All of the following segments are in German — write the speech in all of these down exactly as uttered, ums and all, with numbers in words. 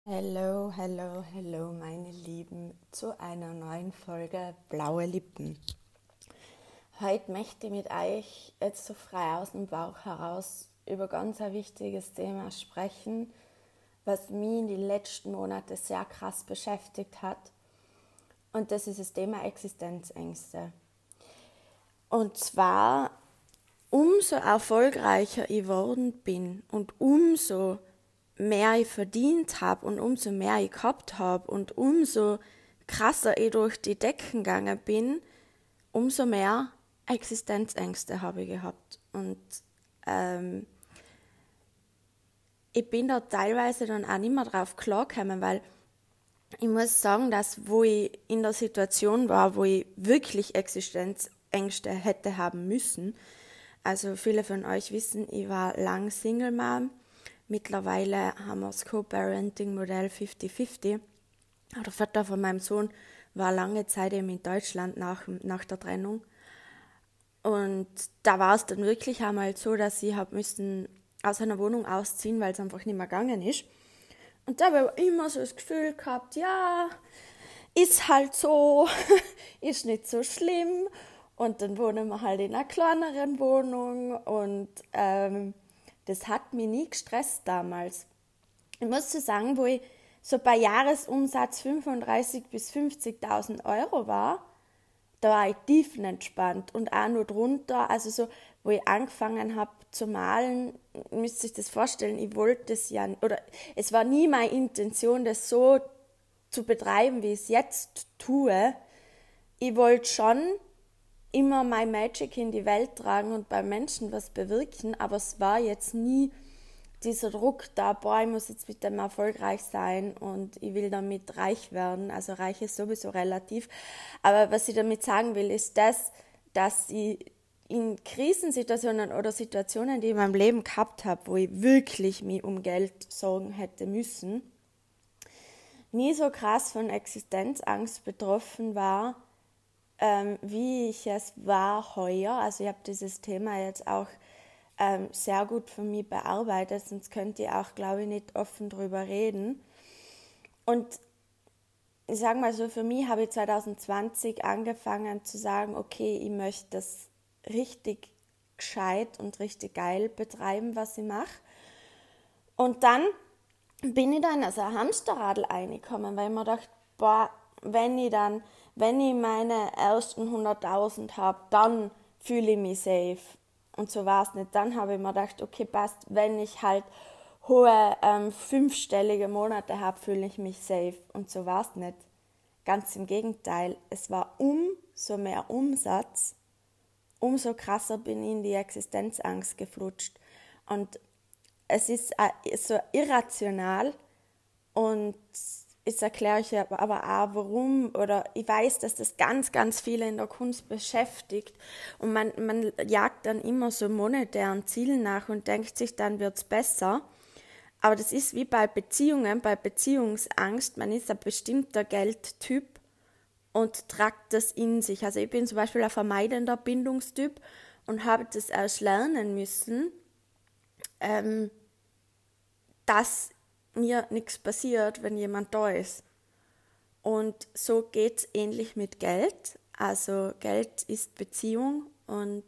Hello, hello, hello, meine Lieben, zu einer neuen Folge Blaue Lippen. Heute möchte ich mit euch jetzt so frei aus dem Bauch heraus über ganz ein wichtiges Thema sprechen, was mich in den letzten Monaten sehr krass beschäftigt hat. Und das ist das Thema Existenzängste. Und zwar, umso erfolgreicher ich geworden bin und umso mehr ich verdient habe und umso mehr ich gehabt habe und umso krasser ich durch die Decken gegangen bin, umso mehr Existenzängste habe ich gehabt. Und ähm, ich bin da teilweise dann auch nicht mehr drauf klargekommen, weil ich muss sagen, dass wo ich in der Situation war, wo ich wirklich Existenzängste hätte haben müssen, also viele von euch wissen, ich war lang Single Mom. Mittlerweile haben wir das Co-Parenting-Modell fünfzig fünfzig. Der Vater von meinem Sohn war lange Zeit eben in Deutschland nach, nach der Trennung. Und da war es dann wirklich einmal so, dass ich hab müssen aus einer Wohnung ausziehen, weil es einfach nicht mehr gegangen ist. Und da habe ich immer so das Gefühl gehabt, ja, ist halt so, ist nicht so schlimm. Und dann wohnen wir halt in einer kleineren Wohnung und ähm, das hat mich nie gestresst damals. Ich muss so sagen, wo ich so bei Jahresumsatz fünfunddreißigtausend bis fünfzigtausend Euro war, da war ich tiefenentspannt und auch nur drunter, also so, wo ich angefangen habe zu malen, müsst ihr euch das vorstellen, ich wollte es ja, oder es war nie meine Intention, das so zu betreiben, wie ich es jetzt tue. Ich wollte schon immer mein Magic in die Welt tragen und bei Menschen was bewirken, aber es war jetzt nie dieser Druck da, boah, ich muss jetzt mit dem erfolgreich sein und ich will damit reich werden, also reich ist sowieso relativ, aber was ich damit sagen will, ist das, dass ich in Krisensituationen oder Situationen, die ich in meinem Leben gehabt habe, wo ich wirklich mich um Geld sorgen hätte müssen, nie so krass von Existenzangst betroffen war, Ähm, wie ich es war heuer. Also ich habe dieses Thema jetzt auch ähm, sehr gut für mich bearbeitet, sonst könnte ich auch, glaube ich, nicht offen drüber reden. Und ich sage mal so, für mich habe ich zwanzig zwanzig angefangen zu sagen, okay, ich möchte das richtig gescheit und richtig geil betreiben, was ich mache. Und dann bin ich dann also ein Hamsterradl reingekommen, weil ich mir dachte, boah, wenn ich dann wenn ich meine ersten hunderttausend habe, dann fühle ich mich safe. Und so war es nicht. Dann habe ich mir gedacht, okay, passt, wenn ich halt hohe ähm, fünfstellige Monate habe, fühle ich mich safe. Und so war es nicht. Ganz im Gegenteil. Es war umso mehr Umsatz, umso krasser bin ich in die Existenzangst geflutscht. Und es ist äh, so irrational und ich erkläre euch aber auch, warum, oder ich weiß, dass das ganz, ganz viele in der Kunst beschäftigt und man, man jagt dann immer so monetären Zielen nach und denkt sich, dann wird es besser. Aber das ist wie bei Beziehungen, bei Beziehungsangst, man ist ein bestimmter Geldtyp und tragt das in sich. Also ich bin zum Beispiel ein vermeidender Bindungstyp und habe das erst lernen müssen, ähm, dass mir nichts passiert, wenn jemand da ist. Und so geht es ähnlich mit Geld. Also Geld ist Beziehung und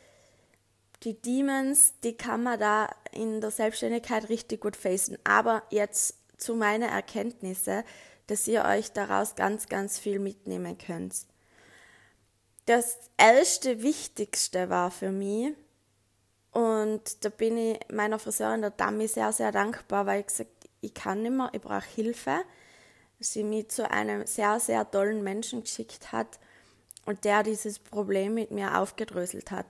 die Demons, die kann man da in der Selbstständigkeit richtig gut facen. Aber jetzt zu meinen Erkenntnissen, dass ihr euch daraus ganz, ganz viel mitnehmen könnt. Das erste Wichtigste war für mich, und da bin ich meiner Friseurin, der Dami, sehr, sehr dankbar, weil ich gesagt ich kann nicht mehr, ich brauche Hilfe, sie mich zu einem sehr, sehr tollen Menschen geschickt hat und der dieses Problem mit mir aufgedröselt hat.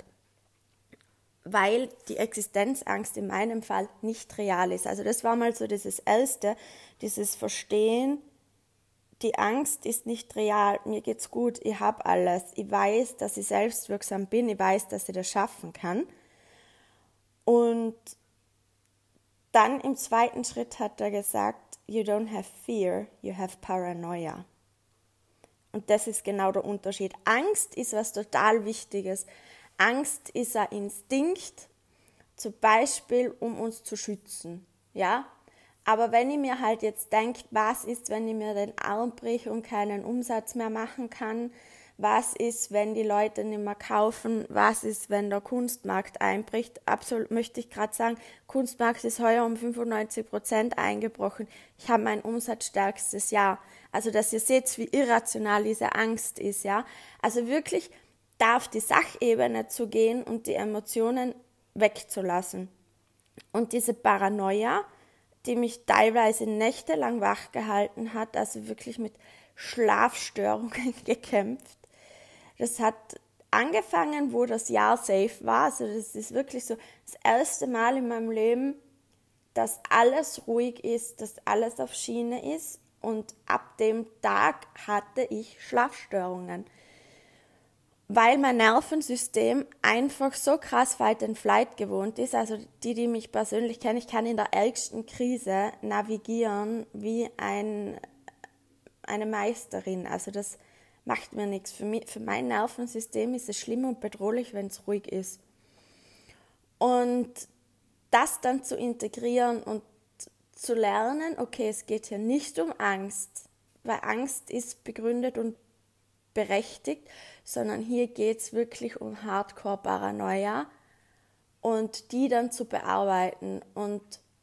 Weil die Existenzangst in meinem Fall nicht real ist. Also das war mal so dieses Erste, dieses Verstehen, die Angst ist nicht real, mir geht's gut, ich habe alles, ich weiß, dass ich selbstwirksam bin, ich weiß, dass ich das schaffen kann. Und dann im zweiten Schritt hat er gesagt, you don't have fear, you have paranoia. Und das ist genau der Unterschied. Angst ist was total Wichtiges. Angst ist ein Instinkt, zum Beispiel um uns zu schützen. Ja? Aber wenn ich mir halt jetzt denke, was ist, wenn ich mir den Arm brich und keinen Umsatz mehr machen kann? Was ist, wenn die Leute nicht mehr kaufen? Was ist, wenn der Kunstmarkt einbricht? Absolut möchte ich gerade sagen, Kunstmarkt ist heuer um fünfundneunzig Prozent eingebrochen. Ich habe mein umsatzstärkstes Jahr. Also, dass ihr seht, wie irrational diese Angst ist, ja. Also wirklich da auf die Sachebene zu gehen und die Emotionen wegzulassen. Und diese Paranoia, die mich teilweise nächtelang wach gehalten hat, also wirklich mit Schlafstörungen gekämpft. Das hat angefangen, wo das Jahr safe war. Also das ist wirklich so das erste Mal in meinem Leben, dass alles ruhig ist, dass alles auf Schiene ist. Und ab dem Tag hatte ich Schlafstörungen, weil mein Nervensystem einfach so krass Fight and Flight gewohnt ist. Also die, die mich persönlich kennen, ich kann in der ärgsten Krise navigieren wie ein, eine Meisterin. Also das macht mir nichts. Für mich, für mein Nervensystem ist es schlimm und bedrohlich, wenn es ruhig ist. Und das dann zu integrieren und zu lernen, okay, es geht hier nicht um Angst, weil Angst ist begründet und berechtigt, sondern hier geht es wirklich um Hardcore-Paranoia und die dann zu bearbeiten. Und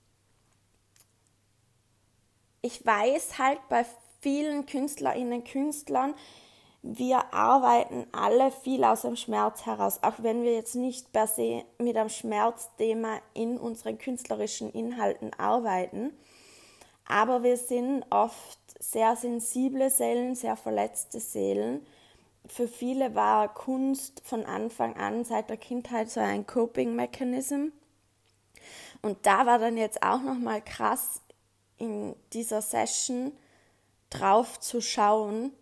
ich weiß halt bei vielen KünstlerInnen, Künstlern, wir arbeiten alle viel aus dem Schmerz heraus, auch wenn wir jetzt nicht per se mit einem Schmerzthema in unseren künstlerischen Inhalten arbeiten, aber wir sind oft sehr sensible Seelen, sehr verletzte Seelen. Für viele war Kunst von Anfang an, seit der Kindheit, so ein Coping-Mechanism. Und da war dann jetzt auch nochmal krass, in dieser Session drauf zu schauen,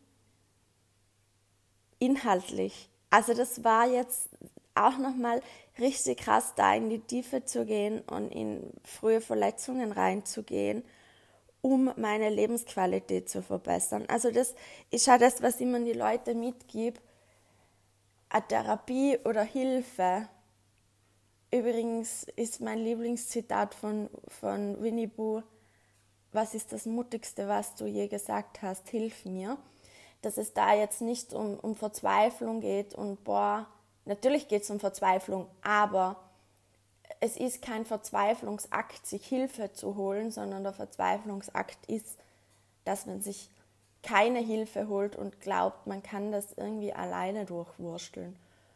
inhaltlich. Also das war jetzt auch nochmal richtig krass, da in die Tiefe zu gehen und in frühe Verletzungen reinzugehen, um meine Lebensqualität zu verbessern. Also das ist ja das, was ich immer die Leute mitgebe. Eine Therapie oder Hilfe. Übrigens ist mein Lieblingszitat von, von Winnie Pooh: Was ist das Mutigste, was du je gesagt hast? Hilf mir. Dass es da jetzt nicht um, um Verzweiflung geht und boah, natürlich geht es um Verzweiflung, aber es ist kein Verzweiflungsakt, sich Hilfe zu holen, sondern der Verzweiflungsakt ist, dass man sich keine Hilfe holt und glaubt, man kann das irgendwie alleine durchwursteln.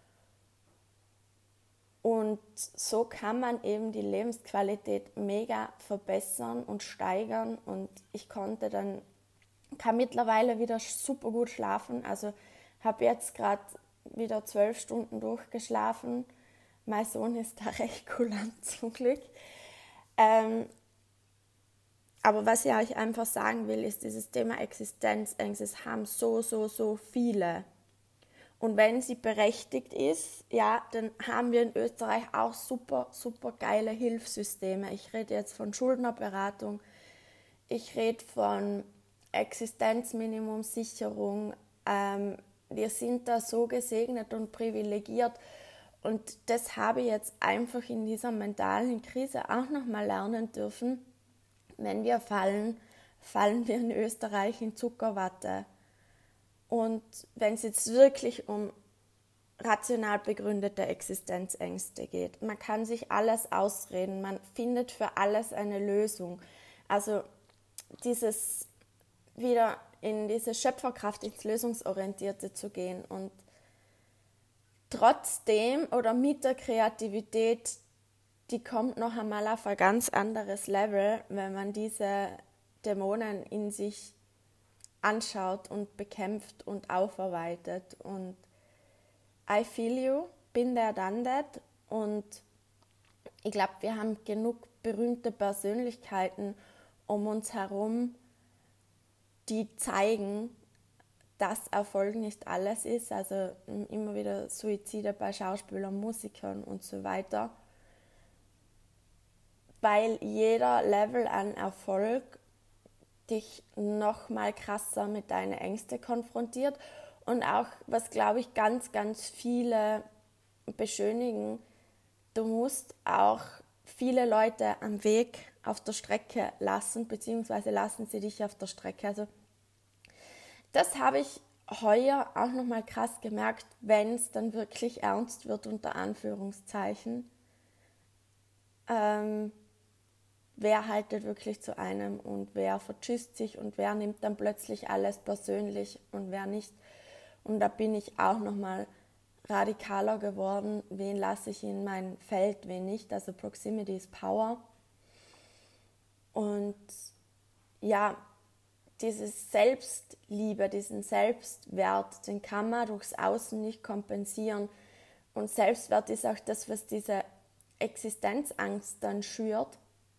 Und so kann man eben die Lebensqualität mega verbessern und steigern. Und ich konnte dann, kann mittlerweile wieder super gut schlafen. Also habe jetzt gerade wieder zwölf Stunden durchgeschlafen. Mein Sohn ist da recht kulant zum Glück. Ähm, aber was ich euch einfach sagen will, ist, dieses Thema Existenzängste haben so, so, so viele. Und wenn sie berechtigt ist, ja, dann haben wir in Österreich auch super, super geile Hilfssysteme. Ich rede jetzt von Schuldnerberatung, ich rede von Existenzminimumsicherung. Ähm, wir sind da so gesegnet und privilegiert. Und das habe ich jetzt einfach in dieser mentalen Krise auch nochmal lernen dürfen. Wenn wir fallen, fallen wir in Österreich in Zuckerwatte. Und wenn es jetzt wirklich um rational begründete Existenzängste geht, man kann sich alles ausreden, man findet für alles eine Lösung. Also dieses wieder in diese Schöpferkraft, ins Lösungsorientierte zu gehen und trotzdem oder mit der Kreativität, die kommt noch einmal auf ein ganz anderes Level, wenn man diese Dämonen in sich anschaut und bekämpft und aufarbeitet. Und I feel you, bin there, done that. Und ich glaube, wir haben genug berühmte Persönlichkeiten um uns herum, die zeigen, dass Erfolg nicht alles ist. Also immer wieder Suizide bei Schauspielern, Musikern und so weiter. Weil jeder Level an Erfolg dich noch mal krasser mit deinen Ängsten konfrontiert und auch, was glaube ich ganz, ganz viele beschönigen, du musst auch viele Leute am Weg auf der Strecke lassen, beziehungsweise lassen sie dich auf der Strecke. Also das habe ich heuer auch nochmal krass gemerkt, wenn es dann wirklich ernst wird, unter Anführungszeichen. Ähm, wer haltet wirklich zu einem und wer vertschüsst sich und wer nimmt dann plötzlich alles persönlich und wer nicht. Und da bin ich auch nochmal radikaler geworden, wen lasse ich in mein Feld, wen nicht. Also Proximity is Power. Und ja, diese Selbstliebe, diesen Selbstwert, den kann man durchs Außen nicht kompensieren. Und Selbstwert ist auch das, was diese Existenzangst dann schürt.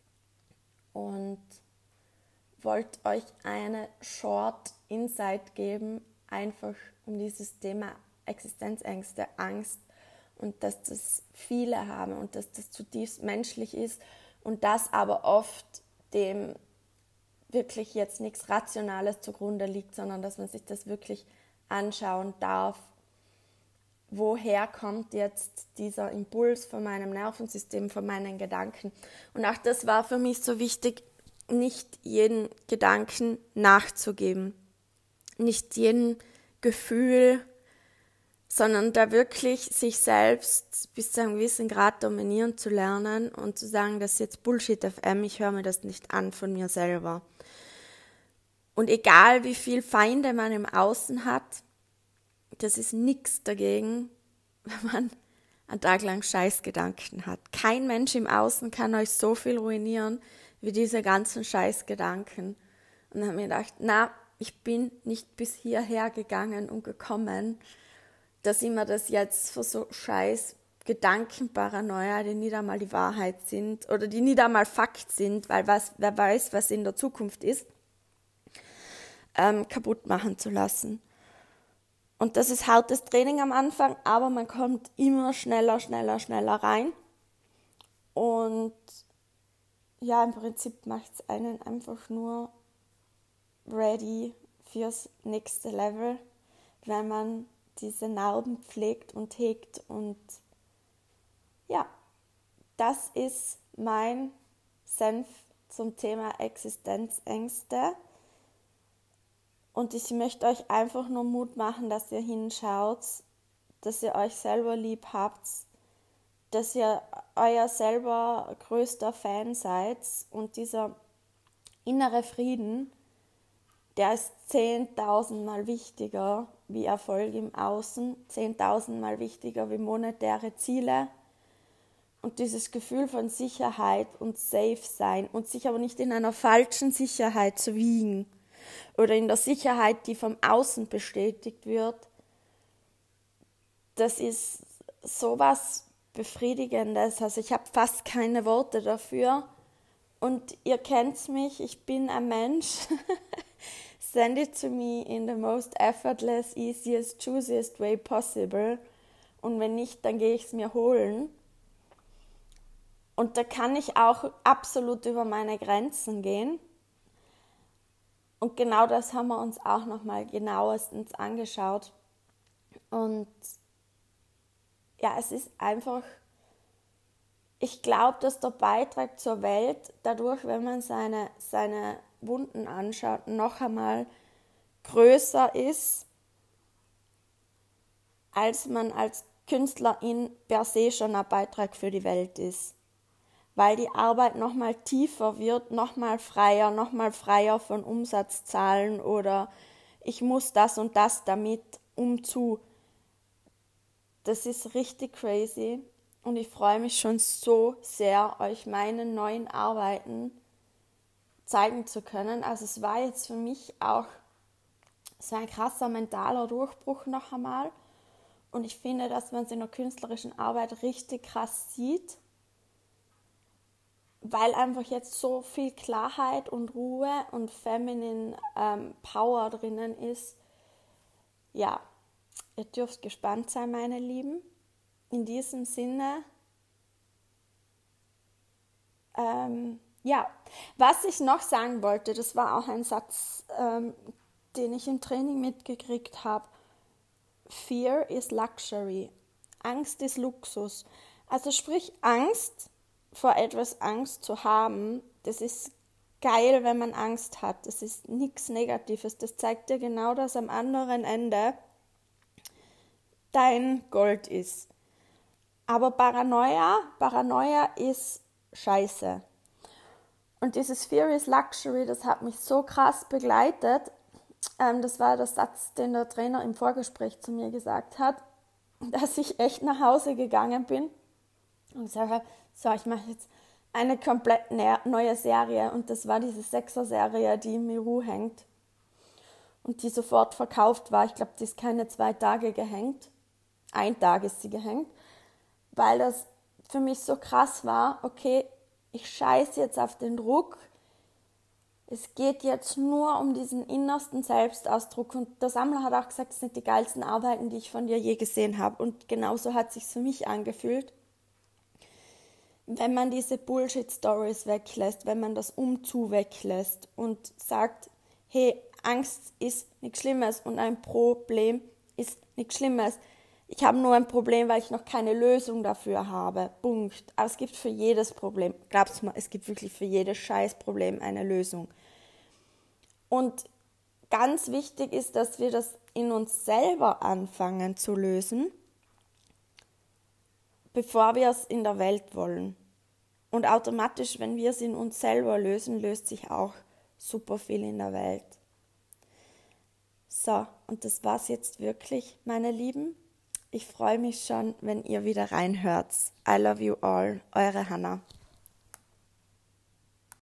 Und wollte euch eine Short Insight geben, einfach um dieses Thema Existenzängste, Angst und dass das viele haben und dass das zutiefst menschlich ist und dass aber oft dem wirklich jetzt nichts Rationales zugrunde liegt, sondern dass man sich das wirklich anschauen darf. Woher kommt jetzt dieser Impuls von meinem Nervensystem, von meinen Gedanken? Und auch das war für mich so wichtig, nicht jeden Gedanken nachzugeben, nicht jedem Gefühl, sondern da wirklich sich selbst bis zu einem gewissen Grad dominieren zu lernen und zu sagen, das ist jetzt Bullshit F M, ich höre mir das nicht an von mir selber. Und egal wie viel Feinde man im Außen hat, das ist nichts dagegen, wenn man einen Tag lang Scheißgedanken hat. Kein Mensch im Außen kann euch so viel ruinieren, wie diese ganzen Scheißgedanken. Und dann habe ich mir gedacht, na, ich bin nicht bis hierher gegangen und gekommen, dass ich mir das jetzt für so scheiß Gedankenparanoia, die nicht einmal die Wahrheit sind oder die nicht einmal Fakt sind, weil was, wer weiß, was in der Zukunft ist, ähm, kaputt machen zu lassen. Und das ist hartes Training am Anfang, aber man kommt immer schneller, schneller, schneller rein. Und ja, im Prinzip macht es einen einfach nur ready fürs nächste Level, wenn man diese Narben pflegt und hegt. Und ja, das ist mein Senf zum Thema Existenzängste. Und ich möchte euch einfach nur Mut machen, dass ihr hinschaut, dass ihr euch selber lieb habt, dass ihr euer selber größter Fan seid. Und dieser innere Frieden, der ist zehntausendmal wichtiger wie Erfolg im Außen, zehntausendmal wichtiger wie monetäre Ziele. Und dieses Gefühl von Sicherheit und Safe sein und sich aber nicht in einer falschen Sicherheit zu wiegen oder in der Sicherheit, die vom Außen bestätigt wird, das ist sowas Befriedigendes. Also ich habe fast keine Worte dafür. Und ihr kennt mich, ich bin ein Mensch. Send it to me in the most effortless, easiest, juiciest way possible. Und wenn nicht, dann gehe ich es mir holen. Und da kann ich auch absolut über meine Grenzen gehen. Und genau das haben wir uns auch nochmal genauestens angeschaut. Und ja, es ist einfach, ich glaube, dass der Beitrag zur Welt dadurch, wenn man seine, seine Wunden anschaut, noch einmal größer ist, als man als Künstlerin per se schon ein Beitrag für die Welt ist. Weil die Arbeit nochmal tiefer wird, nochmal freier, nochmal freier von Umsatzzahlen oder ich muss das und das damit umzu. Das ist richtig crazy und ich freue mich schon so sehr, euch meine neuen Arbeiten zeigen zu können. Also es war jetzt für mich auch so ein krasser mentaler Durchbruch noch einmal und ich finde, dass man es in der künstlerischen Arbeit richtig krass sieht, weil einfach jetzt so viel Klarheit und Ruhe und Feminine ähm, Power drinnen ist. Ja, ihr dürft gespannt sein, meine Lieben. In diesem Sinne, ähm, ja, was ich noch sagen wollte, das war auch ein Satz, ähm, den ich im Training mitgekriegt habe. Fear is luxury. Angst ist Luxus. Also sprich, Angst vor etwas Angst zu haben, das ist geil, wenn man Angst hat. Das ist nichts Negatives. Das zeigt dir genau, dass am anderen Ende dein Gold ist. Aber Paranoia, Paranoia ist scheiße. Und dieses Fear is Luxury, das hat mich so krass begleitet. Ähm, das war der Satz, den der Trainer im Vorgespräch zu mir gesagt hat, dass ich echt nach Hause gegangen bin und gesagt habe, so, ich mache jetzt eine komplett neue Serie. Und das war diese Sechser-Serie, die im Miru hängt. Und die sofort verkauft war. Ich glaube, die ist keine zwei Tage gehängt. Ein Tag ist sie gehängt. Weil das für mich so krass war, okay, ich scheiße jetzt auf den Druck. Es geht jetzt nur um diesen innersten Selbstausdruck. Und der Sammler hat auch gesagt, das sind die geilsten Arbeiten, die ich von dir je gesehen habe. Und genauso hat es sich für mich angefühlt. Wenn man diese Bullshit-Stories weglässt, wenn man das Umzu weglässt und sagt, hey, Angst ist nichts Schlimmes und ein Problem ist nichts Schlimmes. Ich habe nur ein Problem, weil ich noch keine Lösung dafür habe. Punkt. Aber es gibt für jedes Problem, glaubst du mal, es gibt wirklich für jedes Scheißproblem eine Lösung. Und ganz wichtig ist, dass wir das in uns selber anfangen zu lösen, bevor wir es in der Welt wollen. Und automatisch, wenn wir es in uns selber lösen, löst sich auch super viel in der Welt. So, und das war's jetzt wirklich, meine Lieben. Ich freue mich schon, wenn ihr wieder reinhört. I love you all, eure Hannah.